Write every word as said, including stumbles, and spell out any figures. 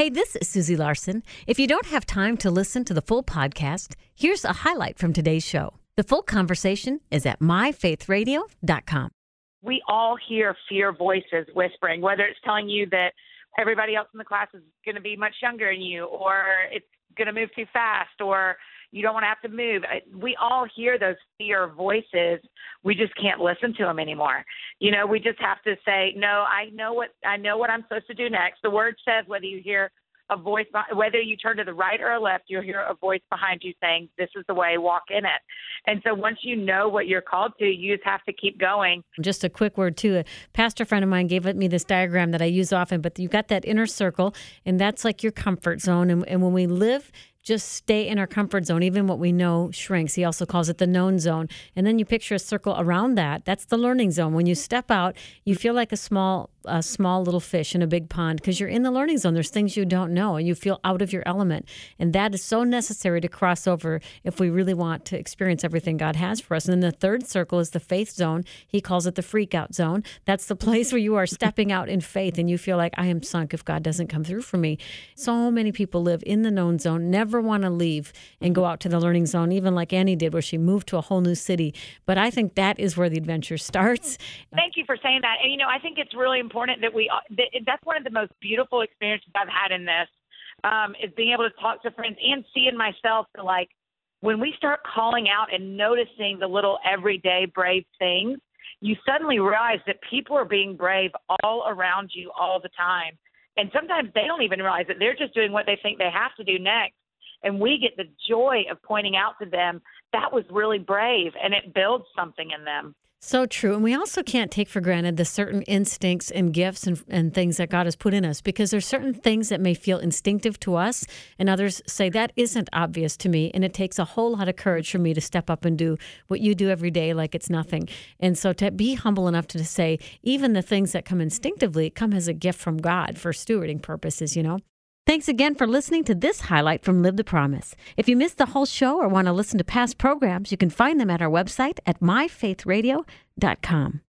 Hey, this is Susie Larson. If you don't have time to listen to the full podcast, here's a highlight from today's show. The full conversation is at my faith radio dot com. We all hear fear voices whispering, whether it's telling you that everybody else in the class is going to be much younger than you, or it's going to move too fast, or you don't want to have to move. We all hear those fear voices. We just can't listen to them anymore. You know, we just have to say, no, I know what I know what I'm supposed to do next. The word says whether you hear a voice, whether you turn to the right or left, you'll hear a voice behind you saying, this is the way, walk in it. And so once you know what you're called to, you just have to keep going. Just a quick word, too. A pastor friend of mine gave me this diagram that I use often, but you've got that inner circle, and that's like your comfort zone. And, and when we live, just stay in our comfort zone, even what we know shrinks. He also calls it the known zone. And then you picture a circle around that. That's the learning zone. When you step out, you feel like a small a small little fish in a big pond because you're in the learning zone. There's things you don't know, and you feel out of your element. And that is so necessary to cross over if we really want to experience everything God has for us. And then the third circle is the faith zone. He calls it the freak out zone. That's the place where you are stepping out in faith and you feel like, I am sunk if God doesn't come through for me. So many people live in the known zone, never want to leave and go out to the learning zone, even like Annie did, where she moved to a whole new city. But I think that is where the adventure starts. Thank you for saying that. And, you know, I think it's really important that we, that, that's one of the most beautiful experiences I've had in this, um, is being able to talk to friends and see in myself that, like, when we start calling out and noticing the little everyday brave things, you suddenly realize that people are being brave all around you all the time. And sometimes they don't even realize that they're just doing what they think they have to do next. And we get the joy of pointing out to them, that was really brave, and it builds something in them. So true. And we also can't take for granted the certain instincts and gifts and, and things that God has put in us, because there's certain things that may feel instinctive to us and others say that isn't obvious to me. And it takes a whole lot of courage for me to step up and do what you do every day like it's nothing. And so to be humble enough to say even the things that come instinctively come as a gift from God for stewarding purposes, you know. Thanks again for listening to this highlight from Live the Promise. If you missed the whole show or want to listen to past programs, you can find them at our website at my faith radio dot com.